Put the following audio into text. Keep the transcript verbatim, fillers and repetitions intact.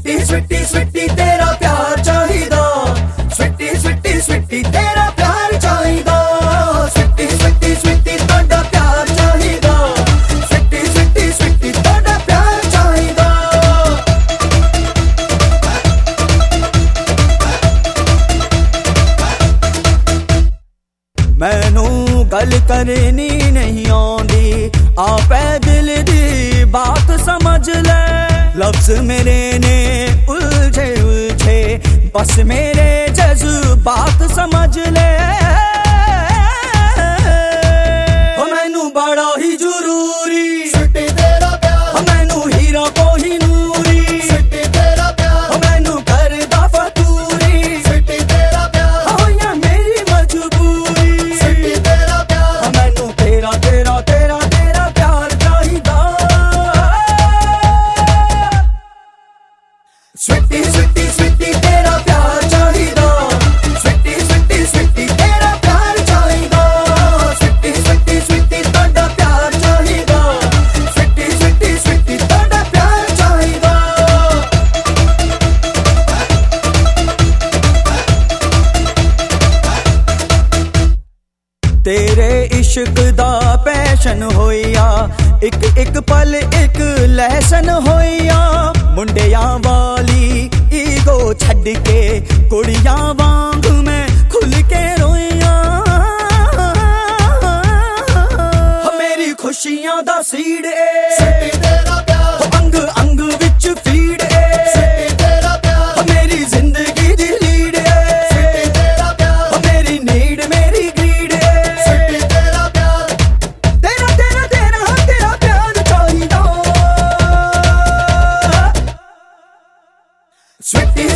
स्वीटी स्वीटी स्वीटी तेरा प्यार चाहिदा, स्वीटी स्वीटी स्वीटी तेरा प्यार चाहिदा, स्वीटी स्वीटी स्वीटी तोड़ा प्यार चाहिदा, स्वीटी स्वीटी स्वीटी तोड़ा प्यार चाहिदा। मैनू गल करनी नहीं आउंदी, आपे दिल दी बात समझ ले, लफ्ज मेरे ने उलझे उलझे बस मेरे जज्बात समझ ले। हो मैनू बड़ा ही जरूरी स्वीटी तेरा प्यार, हो मैनू हीरा कोही नूरी स्वीटी तेरा प्यार, हो मैनू करदा फतूरी स्वीटी तेरा प्यार, हो या मेरी मजबूरी स्वीटी तेरा प्यार, हो मैनू तेरा तेरा तेरा तेरा प्यार चाहिदा। स्वीटी स्वीटी स्वीटी तेरा प्यार चाहिदा, स्वीटी स्वीटी स्वीटी तेरा प्यार चाहिदा, स्वीटी स्वीटी स्वीटी तोड़ा प्यार चाहिदा, स्वीटी स्वीटी स्वीटी तोड़ा प्यार चाहिदा। तेरे इश्क दा पैशन होइया, एक एक पल एक लहसन होइया, मुंडियां वाली ईगो छड़ के कुड़ियां वांग मैं खुल के रोइया। मेरी खुशियां दा सीड ए तेरा प्यार, अंग अंग विच फीड ए तेरा प्यार, मेरी जिंदगी दी लीड ए तेरा प्यार, मेरी नीड मेरी ग्रीड ए तेरा प्यार, तेरा तेरा तेरा तेरा प्यार चाहिदा। स्वीटी